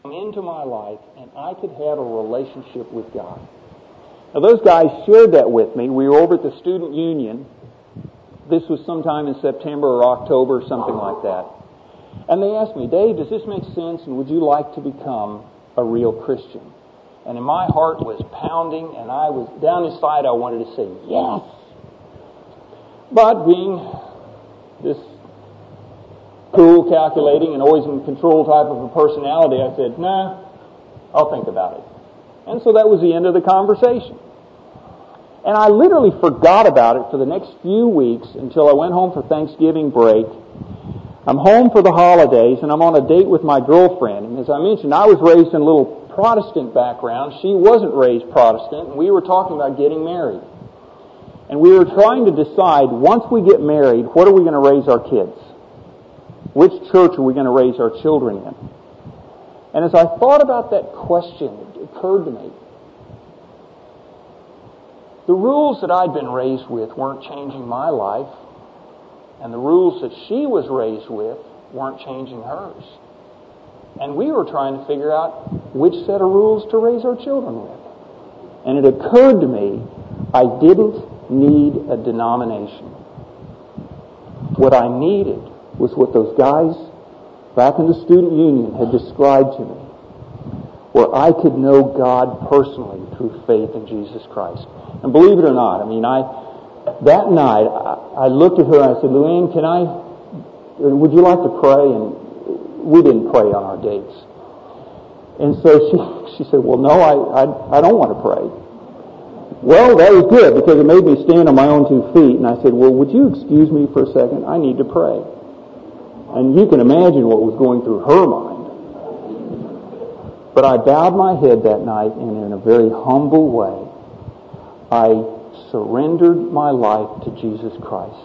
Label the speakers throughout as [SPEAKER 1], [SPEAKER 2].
[SPEAKER 1] into my life and I could have a relationship with God. Now those guys shared that with me. We were over at the Student Union. This was sometime in September or October, something like that. And they asked me, Dave, does this make sense, and would you like to become a real Christian? And in my heart was pounding, and I was down inside, I wanted to say yes. But being this cool, calculating, and always in control type of a personality, I said, nah, I'll think about it. And so that was the end of the conversation. And I literally forgot about it for the next few weeks until I went home for Thanksgiving break. I'm home for the holidays, and I'm on a date with my girlfriend. And as I mentioned, I was raised in a little Protestant background. She wasn't raised Protestant, and we were talking about getting married. And we were trying to decide, once we get married, what are we going to raise our kids? Which church are we going to raise our children in? And as I thought about that question, it occurred to me, the rules that I'd been raised with weren't changing my life, and the rules that she was raised with weren't changing hers. And we were trying to figure out which set of rules to raise our children with. And it occurred to me, I didn't need a denomination. What I needed was what those guys back in the Student Union had described to me, where I could know God personally through faith in Jesus Christ. And believe it or not, that night, I looked at her and I said, Luann, would you like to pray? And we didn't pray on our dates. And so she said, well, no, I don't want to pray. Well, that was good because it made me stand on my own 2 feet. And I said, well, would you excuse me for a second? I need to pray. And you can imagine what was going through her mind. But I bowed my head that night, and in a very humble way, I surrendered my life to Jesus Christ.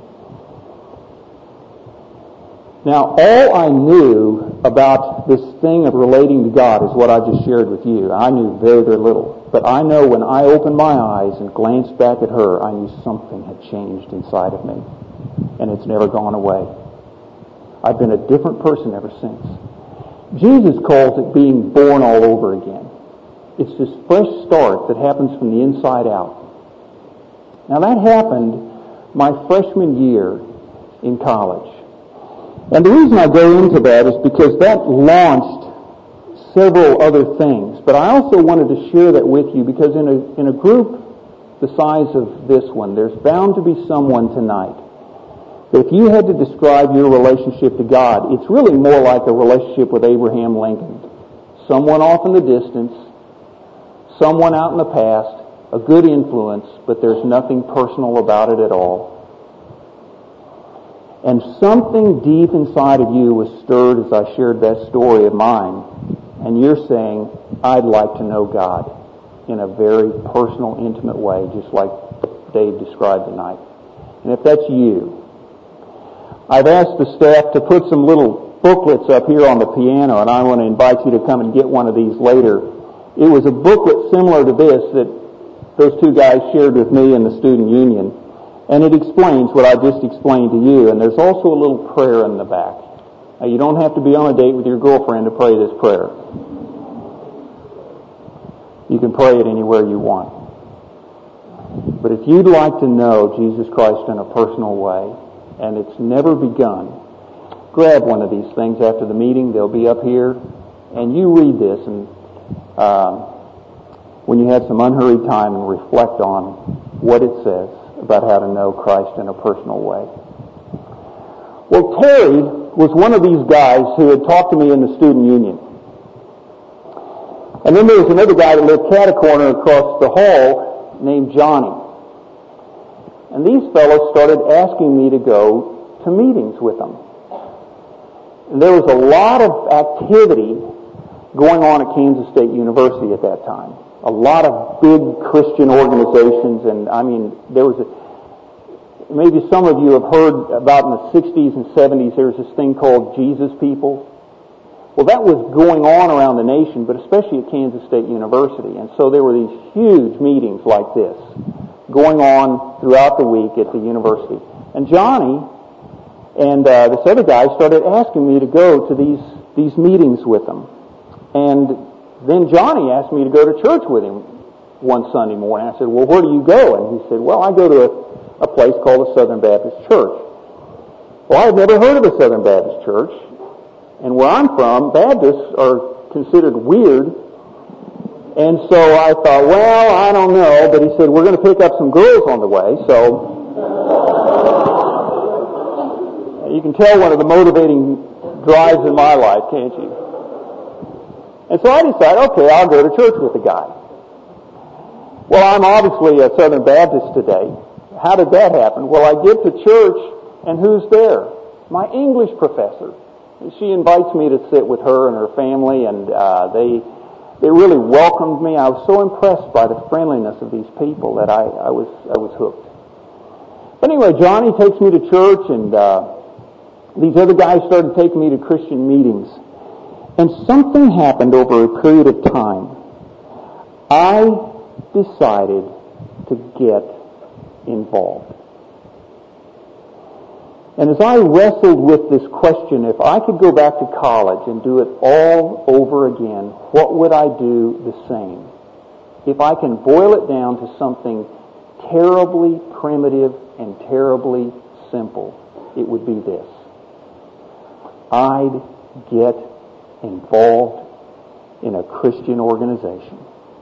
[SPEAKER 1] Now, all I knew about this thing of relating to God is what I just shared with you. I knew very, very little. But I know when I opened my eyes and glanced back at her, I knew something had changed inside of me. And it's never gone away. I've been a different person ever since. Jesus calls it being born all over again. It's this fresh start that happens from the inside out. Now that happened my freshman year in college. And the reason I go into that is because that launched several other things. But I also wanted to share that with you because in a group the size of this one, there's bound to be someone tonight. If you had to describe your relationship to God, it's really more like a relationship with Abraham Lincoln. Someone off in the distance, someone out in the past, a good influence, but there's nothing personal about it at all. And something deep inside of you was stirred as I shared that story of mine. And you're saying, I'd like to know God in a very personal, intimate way, just like Dave described tonight. And if that's you, I've asked the staff to put some little booklets up here on the piano, and I want to invite you to come and get one of these later. It was a booklet similar to this that those two guys shared with me in the Student Union, and it explains what I just explained to you, and there's also a little prayer in the back. Now, you don't have to be on a date with your girlfriend to pray this prayer. You can pray it anywhere you want. But if you'd like to know Jesus Christ in a personal way, and it's never begun, grab one of these things after the meeting. They'll be up here. And you read this, and when you have some unhurried time, and reflect on what it says about how to know Christ in a personal way. Well, Terry was one of these guys who had talked to me in the Student Union. And then there was another guy that lived cat-a-corner across the hall named Johnny. And these fellows started asking me to go to meetings with them. And there was a lot of activity going on at Kansas State University at that time. A lot of big Christian organizations, and maybe some of you have heard about in the 60s and 70s, there was this thing called Jesus People. Well, that was going on around the nation, but especially at Kansas State University. And so there were these huge meetings like this going on throughout the week at the university. And Johnny and this other guy started asking me to go to these meetings with them.
[SPEAKER 2] And then Johnny asked me to go to church with him one Sunday morning. I said, well, where do you go? And he said, well, I go to a place called the Southern Baptist Church. Well, I had never heard of the Southern Baptist Church. And where I'm from, Baptists are considered weird. And so I thought, well, I don't know. But he said, we're going to pick up some girls on the way. So you can tell one of the motivating drives in my life, can't you? And so I decided, okay, I'll go to church with the guy. Well, I'm obviously a Southern Baptist today. How did that happen? Well, I get to church, and who's there? My English professor. She invites me to sit with her and her family, and they really welcomed me. I was so impressed by the friendliness of these people that I was hooked. But anyway, Johnny takes me to church, and these other guys started taking me to Christian meetings. And something happened over a period of time. I decided to get involved. And as I wrestled with this question, if I could go back to college and do it all over again, what would I do the same? If I can boil it down to something terribly primitive and terribly simple, it would be this. I'd get involved in a Christian organization.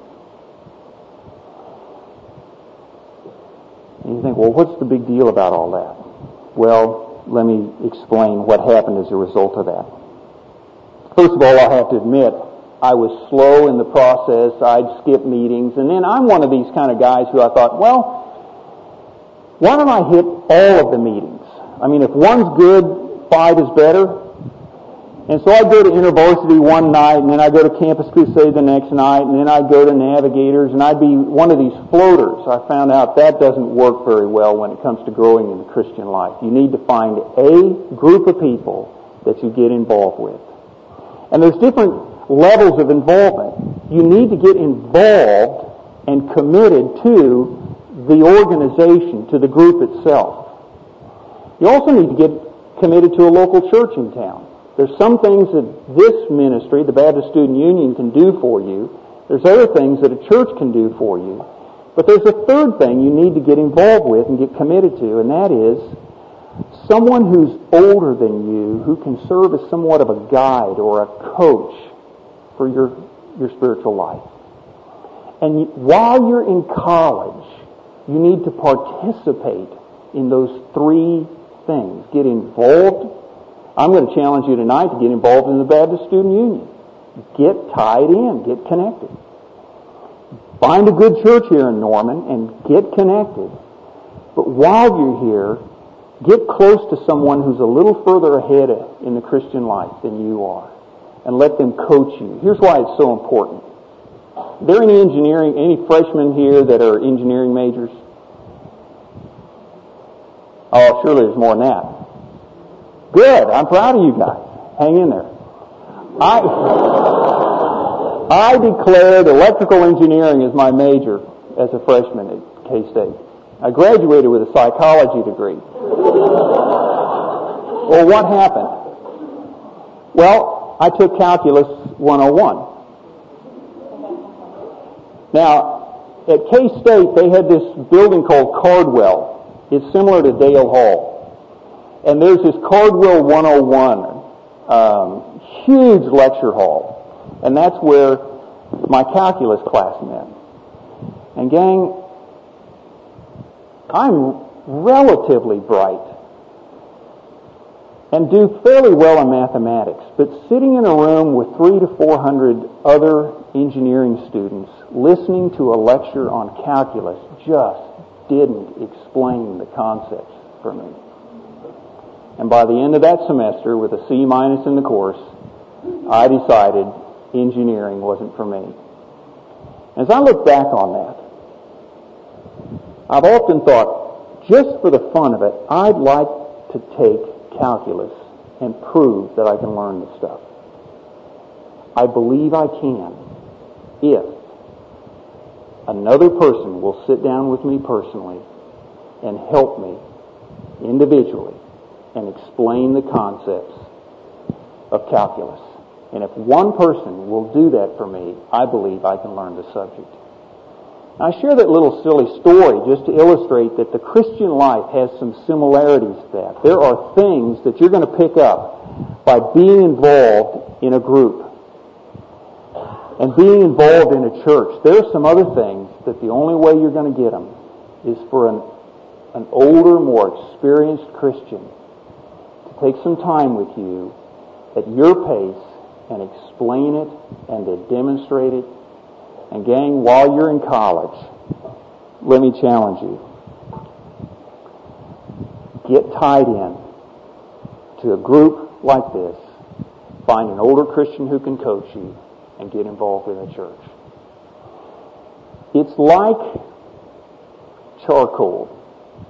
[SPEAKER 2] And you think, well, what's the big deal about all that? Well, let me explain what happened as a result of that. First of all, I have to admit, I was slow in the process. I'd skip meetings. And then I'm one of these kind of guys who I thought, well, why don't I hit all of the meetings? I mean, if one's good, 5 is better. And so I'd go to InterVarsity one night, and then I'd go to Campus Crusade the next night, and then I'd go to Navigators, and I'd be one of these floaters. I found out that doesn't work very well when it comes to growing in the Christian life. You need to find a group of people that you get involved with. And there's different levels of involvement. You need to get involved and committed to the organization, to the group itself. You also need to get committed to a local church in town. There's some things that this ministry, the Baptist Student Union, can do for you. There's other things that a church can do for you. But there's a third thing you need to get involved with and get committed to, and that is someone who's older than you who can serve as somewhat of a guide or a coach for your spiritual life. And while you're in college, you need to participate in those 3 things. Get involved. I'm going to challenge you tonight to get involved in the Baptist Student Union. Get tied in. Get connected. Find a good church here in Norman and get connected. But while you're here, get close to someone who's a little further ahead in the Christian life than you are. And let them coach you. Here's why it's so important. Are there any freshmen here that are engineering majors? Oh, surely there's more than that. Good. I'm proud of you guys. Hang in there. I declared electrical engineering as my major as a freshman at K-State. I graduated with a psychology degree. Well, what happened? Well, I took Calculus 101. Now, at K-State, they had this building called Cardwell. It's similar to Dale Hall. And there's this Cardwell 101, huge lecture hall. And that's where my calculus class met. And gang, I'm relatively bright and do fairly well in mathematics. But sitting in a room with 300 to 400 other engineering students listening to a lecture on calculus just didn't explain the concepts for me. And by the end of that semester, with a C- in the course, I decided engineering wasn't for me. As I look back on that, I've often thought, just for the fun of it, I'd like to take calculus and prove that I can learn this stuff. I believe I can if another person will sit down with me personally and help me individually and explain the concepts of calculus. And if one person will do that for me, I believe I can learn the subject. I share that little silly story just to illustrate that the Christian life has some similarities to that. There are things that you're going to pick up by being involved in a group and being involved in a church. There are some other things that the only way you're going to get them is for an older, more experienced Christian to take some time with you at your pace and explain it and to demonstrate it. And gang, while you're in college, let me challenge you. Get tied in to a group like this. Find an older Christian who can coach you and get involved in a church. It's like charcoal.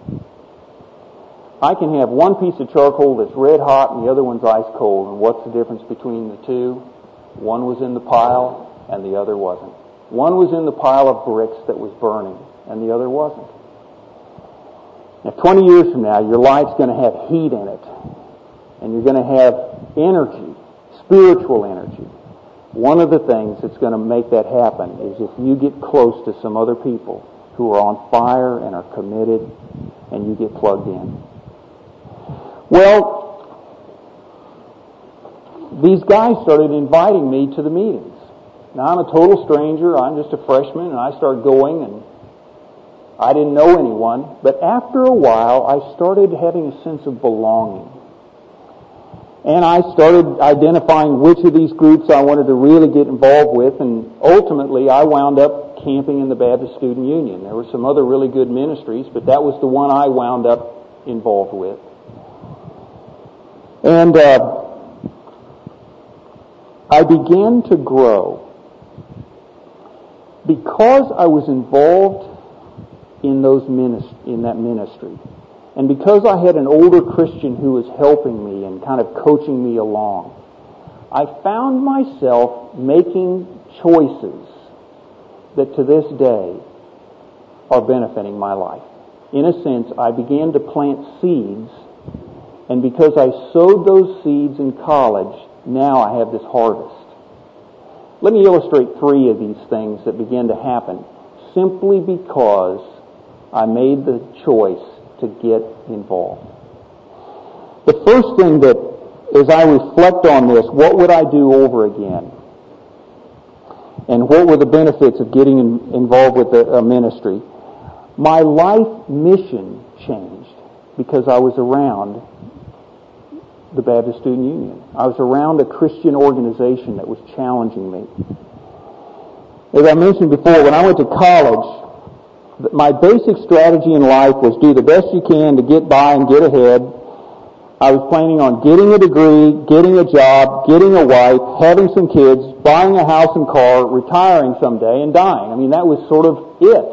[SPEAKER 2] I can have one piece of charcoal that's red hot and the other one's ice cold. And what's the difference between the two? One was in the pile and the other wasn't. One was in the pile of bricks that was burning and the other wasn't. Now 20 years from now, your life's going to have heat in it. And you're going to have energy, spiritual energy. One of the things that's going to make that happen is if you get close to some other people who are on fire and are committed and you get plugged in. Well, these guys started inviting me to the meetings. Now, I'm a total stranger. I'm just a freshman, and I started going, and I didn't know anyone. But after a while, I started having a sense of belonging. And I started identifying which of these groups I wanted to really get involved with, and ultimately, I wound up camping in the Baptist Student Union. There were some other really good ministries, but that was the one I wound up involved with. And I began to grow. Because I was involved in that ministry, and because I had an older Christian who was helping me and kind of coaching me along, I found myself making choices that to this day are benefiting my life. In a sense, I began to plant seeds, and because I sowed those seeds in college, now I have this harvest. Let me illustrate 3 of these things that began to happen simply because I made the choice to get involved. The first thing that, as I reflect on this, what would I do over again? And what were the benefits of getting involved with a ministry? My life mission changed because I was around the Baptist Student Union. I was around a Christian organization that was challenging me. As I mentioned before, when I went to college, my basic strategy in life was do the best you can to get by and get ahead. I was planning on getting a degree, getting a job, getting a wife, having some kids, buying a house and car, retiring someday, and dying. I mean, that was sort of it.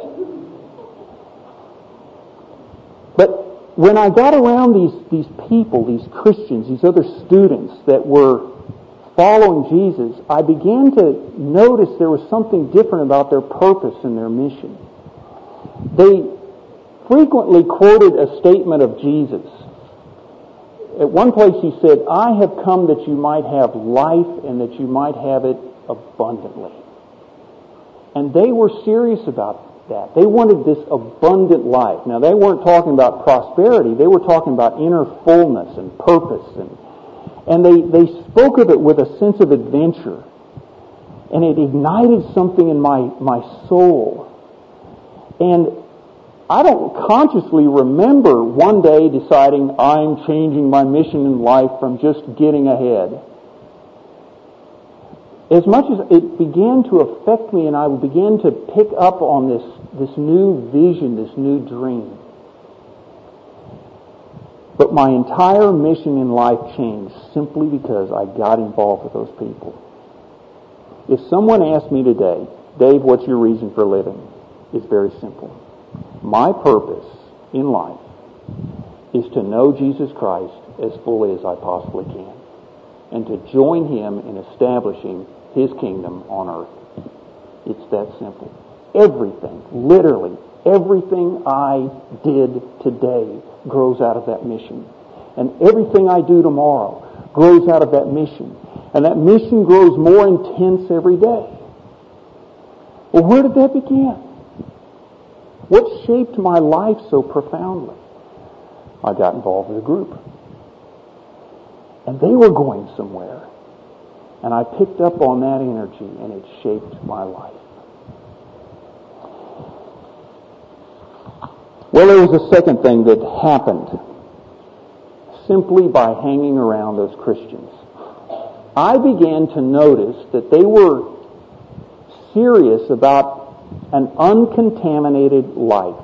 [SPEAKER 2] But when I got around these people, these Christians, these other students that were following Jesus, I began to notice there was something different about their purpose and their mission. They frequently quoted a statement of Jesus. At one place he said, "I have come that you might have life and that you might have it abundantly." And they were serious about that. They wanted this abundant life. Now, they weren't talking about prosperity. They were talking about inner fullness and purpose. And they spoke of it with a sense of adventure. And it ignited something in my soul. And I don't consciously remember one day deciding I'm changing my mission in life from just getting ahead. As much as it began to affect me and I began to pick up on this new vision, this new dream. But my entire mission in life changed simply because I got involved with those people. If someone asked me today, "Dave, what's your reason for living?" It's very simple. My purpose in life is to know Jesus Christ as fully as I possibly can and to join Him in establishing His kingdom on earth. It's that simple. Everything, literally, everything I did today grows out of that mission. And everything I do tomorrow grows out of that mission. And that mission grows more intense every day. Well, where did that begin? What shaped my life so profoundly? I got involved with a group. And they were going somewhere. And I picked up on that energy, and it shaped my life. Well, there was a second thing that happened simply by hanging around those Christians. I began to notice that they were serious about an uncontaminated life.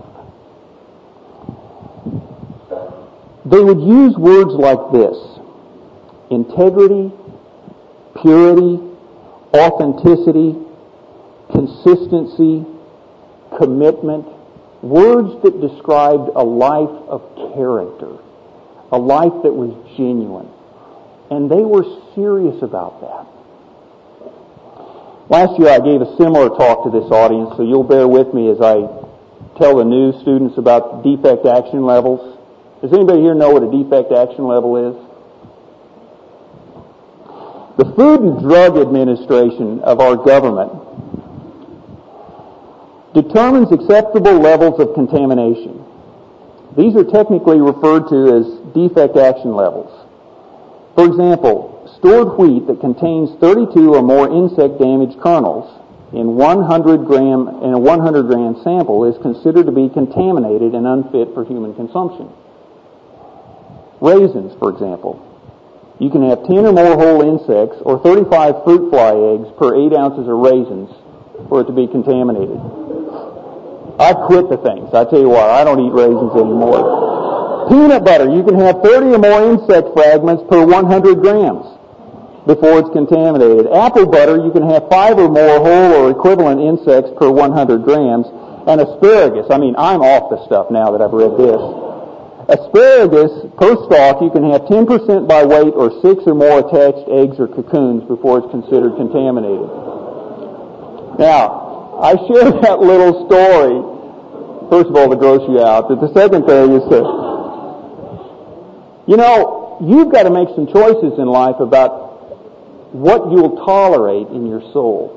[SPEAKER 2] They would use words like this: integrity, purity, authenticity, consistency, commitment. Words that described a life of character, a life that was genuine. And they were serious about that. Last year I gave a similar talk to this audience, so you'll bear with me as I tell the new students about defect action levels. Does anybody here know what a defect action level is? The Food and Drug Administration of our government determines acceptable levels of contamination. These are technically referred to as defect action levels. For example, stored wheat that contains 32 or more insect-damaged kernels in a 100 gram sample is considered to be contaminated and unfit for human consumption. Raisins, for example. You can have 10 or more whole insects or 35 fruit fly eggs per 8 ounces of raisins for it to be contaminated. I've quit the things. I tell you what, I don't eat raisins anymore. Peanut butter, you can have 30 or more insect fragments per 100 grams before it's contaminated. Apple butter, you can have 5 or more whole or equivalent insects per 100 grams. And asparagus, I'm off the stuff now that I've read this. Asparagus, per stalk, you can have 10% by weight or 6 or more attached eggs or cocoons before it's considered contaminated. Now, I shared that little story, first of all, to gross you out, but the second thing is you've got to make some choices in life about what you'll tolerate in your soul.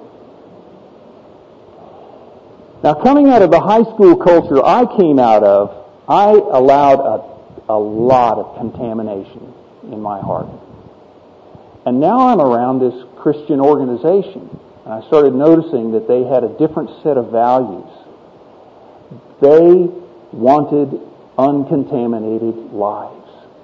[SPEAKER 2] Now, coming out of the high school culture I came out of, I allowed a lot of contamination in my heart. And now I'm around this Christian organization, and I started noticing that they had a different set of values. They wanted uncontaminated lives.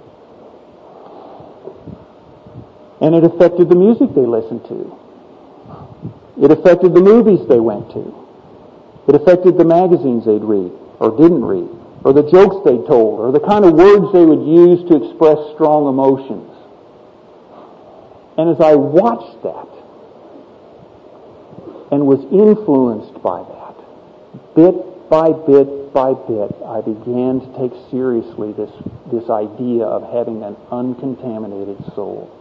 [SPEAKER 2] And it affected the music they listened to. It affected the movies they went to. It affected the magazines they'd read, or didn't read, or the jokes they told, or the kind of words they would use to express strong emotions. And as I watched that, and was influenced by that, bit by bit by bit, I began to take seriously this idea of having an uncontaminated soul.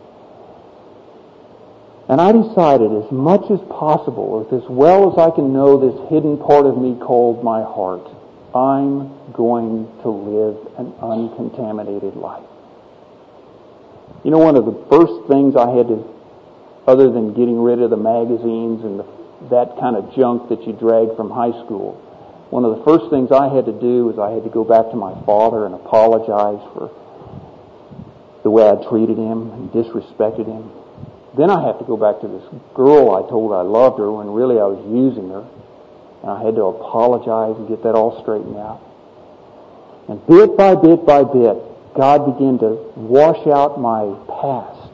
[SPEAKER 2] And I decided, as much as possible, or as well as I can know this hidden part of me called my heart, I'm going to live an uncontaminated life. One of the first things I had to, other than getting rid of the magazines and that kind of junk that you drag from high school, one of the first things I had to do was I had to go back to my father and apologize for the way I treated him and disrespected him. Then I had to go back to this girl I told I loved her when really I was using her. And I had to apologize and get that all straightened out. And bit by bit by bit, God began to wash out my past.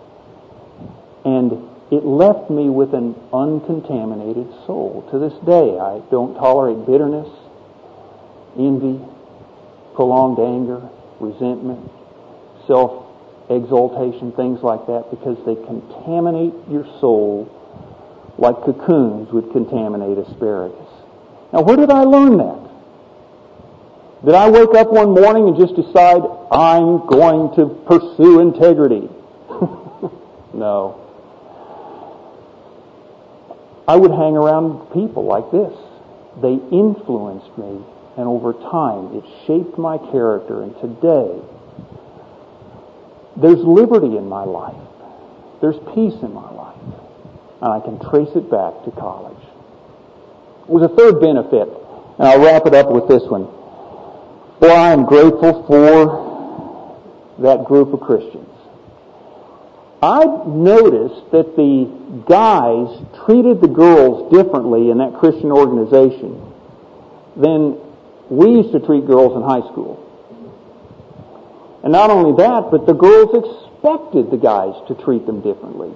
[SPEAKER 2] And it left me with an uncontaminated soul. To this day, I don't tolerate bitterness, envy, prolonged anger, resentment, self-exaltation, things like that, because they contaminate your soul like cocoons would contaminate asparagus. Now, where did I learn that? Did I wake up one morning and just decide, I'm going to pursue integrity? No. I would hang around people like this. They influenced me, and over time, it shaped my character. And today, there's liberty in my life. There's peace in my life. And I can trace it back to college. There was a third benefit, and I'll wrap it up with this one. Well, I am grateful for that group of Christians. I noticed that the guys treated the girls differently in that Christian organization than we used to treat girls in high school. And not only that, but the girls expected the guys to treat them differently.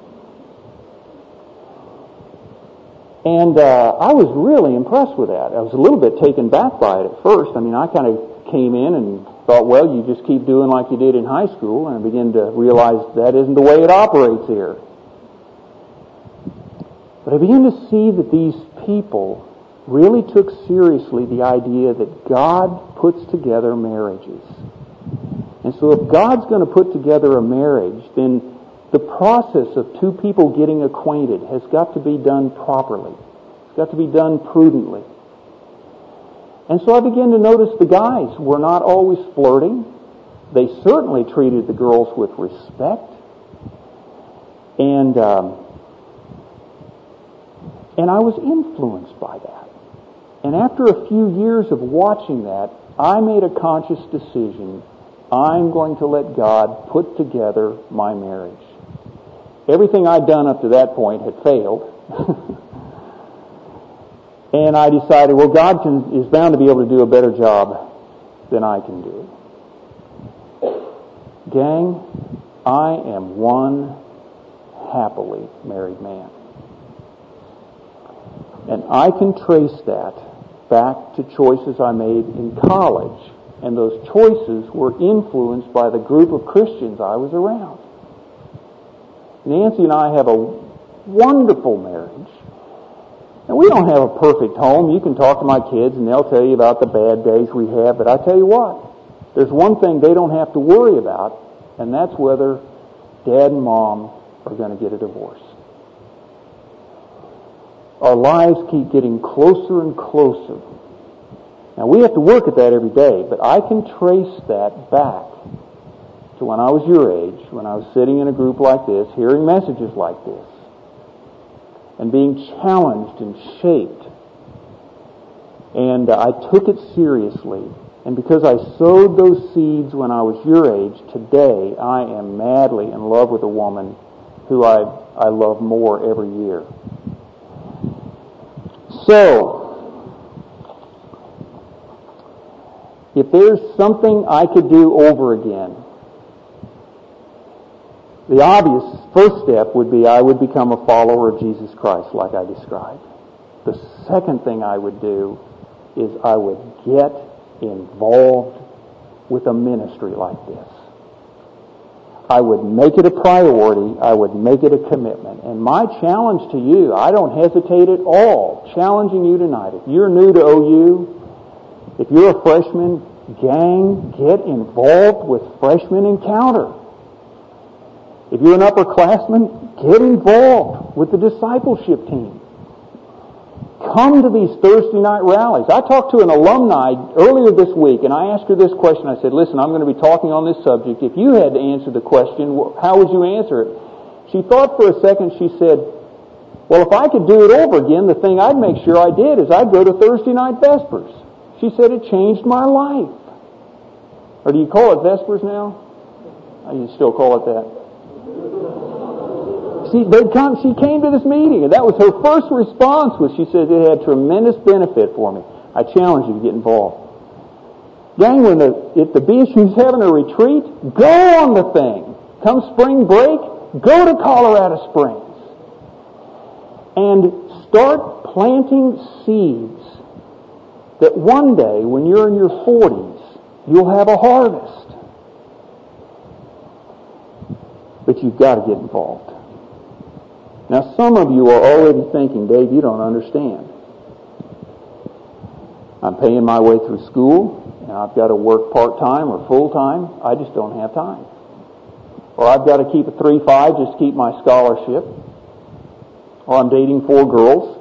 [SPEAKER 2] And I was really impressed with that. I was a little bit taken back by it at first. I mean, I kind of came in and thought, well, you just keep doing like you did in high school, and I began to realize that isn't the way it operates here. But I began to see that these people really took seriously the idea that God puts together marriages. And so if God's going to put together a marriage, then the process of two people getting acquainted has got to be done properly. It's got to be done prudently. And so I began to notice the guys were not always flirting. They certainly treated the girls with respect. And I was influenced by that. And after a few years of watching that, I made a conscious decision. I'm going to let God put together my marriage. Everything I'd done up to that point had failed. And I decided, well, God is bound to be able to do a better job than I can do. Gang, I am one happily married man. And I can trace that back to choices I made in college. And those choices were influenced by the group of Christians I was around. Nancy and I have a wonderful marriage. And we don't have a perfect home. You can talk to my kids and they'll tell you about the bad days we have. But I tell you what, there's one thing they don't have to worry about, and that's whether Dad and Mom are going to get a divorce. Our lives keep getting closer and closer. Now, we have to work at that every day, but I can trace that back to when I was your age, when I was sitting in a group like this, hearing messages like this, and being challenged and shaped. And I took it seriously. And because I sowed those seeds when I was your age, today I am madly in love with a woman who I love more every year. So, if there's something I could do over again, the obvious first step would be I would become a follower of Jesus Christ like I described. The second thing I would do is I would get involved with a ministry like this. I would make it a priority. I would make it a commitment. And my challenge to you, I don't hesitate at all challenging you tonight. If you're new to OU, if you're a freshman, gang, get involved with Freshman Encounter. If you're an upperclassman, get involved with the discipleship team. Come to these Thursday night rallies. I talked to an alumni earlier this week, and I asked her this question. I said, listen, I'm going to be talking on this subject. If you had to answer the question, how would you answer it? She thought for a second. She said, well, if I could do it over again, the thing I'd make sure I did is I'd go to Thursday night Vespers. She said it changed my life. Or do you call it Vespers now? You still call it that? She came to this meeting, and that was her first response. She said it had tremendous benefit for me. I challenge you to get involved. Gang, if the BSU's having a retreat, go on the thing. Come spring break, go to Colorado Springs, and start planting seeds that one day, when you're in your 40s, you'll have a harvest. But you've got to get involved. Now, some of you are already thinking, Dave, you don't understand. I'm paying my way through school, and I've got to work part-time or full-time. I just don't have time. Or I've got to keep a 3.5 just to keep my scholarship. Or I'm dating 4 girls.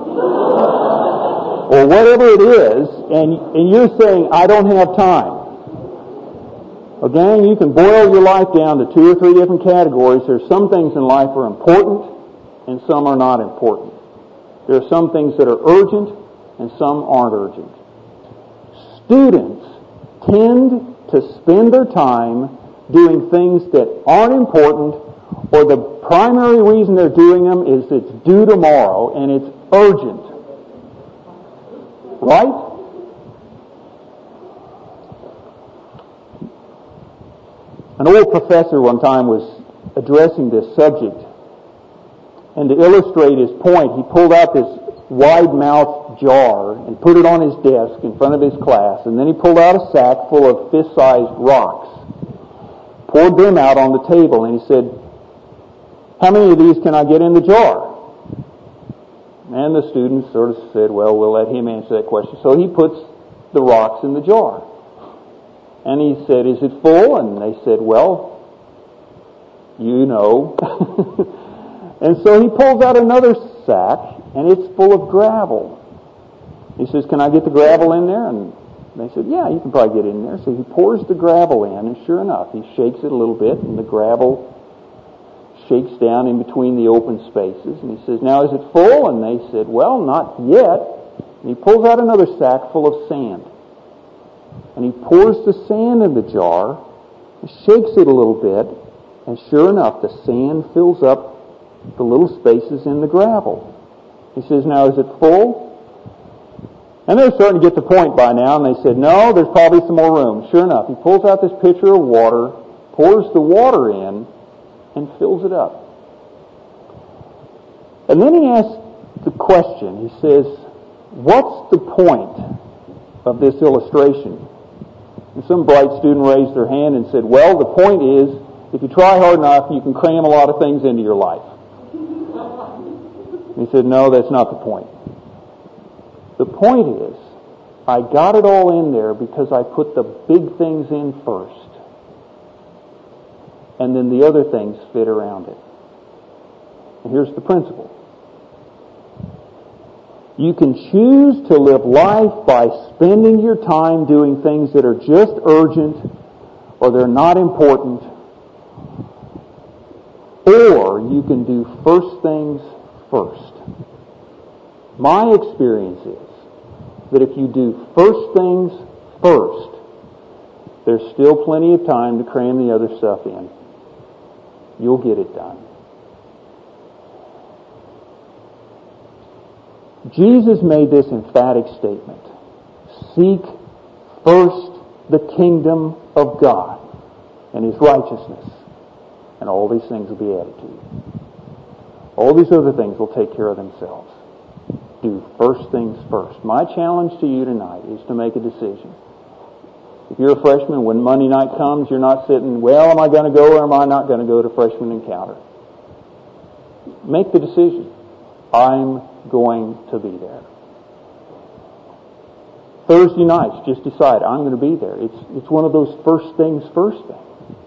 [SPEAKER 2] Or whatever it is, and you're saying, I don't have time. Again, you can boil your life down to 2 or 3 different categories. There's some things in life are important and some are not important. There are some things that are urgent and some aren't urgent. Students tend to spend their time doing things that aren't important, or the primary reason they're doing them is it's due tomorrow and it's urgent. Right? An old professor one time was addressing this subject, and to illustrate his point, he pulled out this wide-mouthed jar and put it on his desk in front of his class, and then he pulled out a sack full of fist-sized rocks, poured them out on the table, and he said, "How many of these can I get in the jar?" And the students sort of said, "Well, we'll let him answer that question." So he puts the rocks in the jar. And he said, "Is it full?" And they said, "Well, you know." And so he pulls out another sack, and it's full of gravel. He says, "Can I get the gravel in there?" And they said, "Yeah, you can probably get in there." So he pours the gravel in, and sure enough, he shakes it a little bit, and the gravel shakes down in between the open spaces. And he says, "Now, is it full?" And they said, "Well, not yet." And he pulls out another sack full of sand. And he pours the sand in the jar, and shakes it a little bit, and sure enough, the sand fills up the little spaces in the gravel. He says, "Now, is it full?" And they're starting to get the point by now, and they said, "No, there's probably some more room." Sure enough, he pulls out this pitcher of water, pours the water in, and fills it up. And then he asks the question, he says, "What's the point of this illustration?" And some bright student raised their hand and said, "Well, the point is, if you try hard enough, you can cram a lot of things into your life." He said, "No, that's not the point. The point is, I got it all in there because I put the big things in first, and then the other things fit around it." And here's the principle. You can choose to live life by spending your time doing things that are just urgent or they're not important, or you can do first things first. My experience is that if you do first things first, there's still plenty of time to cram the other stuff in. You'll get it done. Jesus made this emphatic statement: "Seek first the kingdom of God and His righteousness, and all these things will be added to you." All these other things will take care of themselves. Do first things first. My challenge to you tonight is to make a decision. If you're a freshman, when Monday night comes, you're not sitting, "Well, am I going to go or am I not going to go to freshman encounter?" Make the decision. I'm going to be there. Thursday nights, just decide, I'm going to be there. It's one of those first things first things.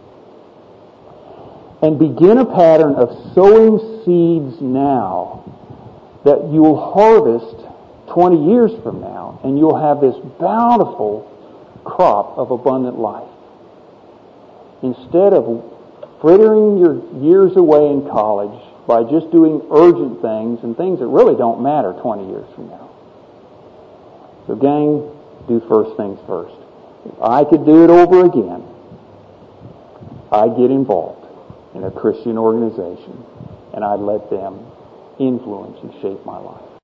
[SPEAKER 2] And begin a pattern of sowing seeds now that you'll harvest 20 years from now, and you'll have this bountiful crop of abundant life. Instead of frittering your years away in college by just doing urgent things and things that really don't matter 20 years from now. So gang, do first things first. If I could do it over again, I'd get involved in a Christian organization and I'd let them influence and shape my life.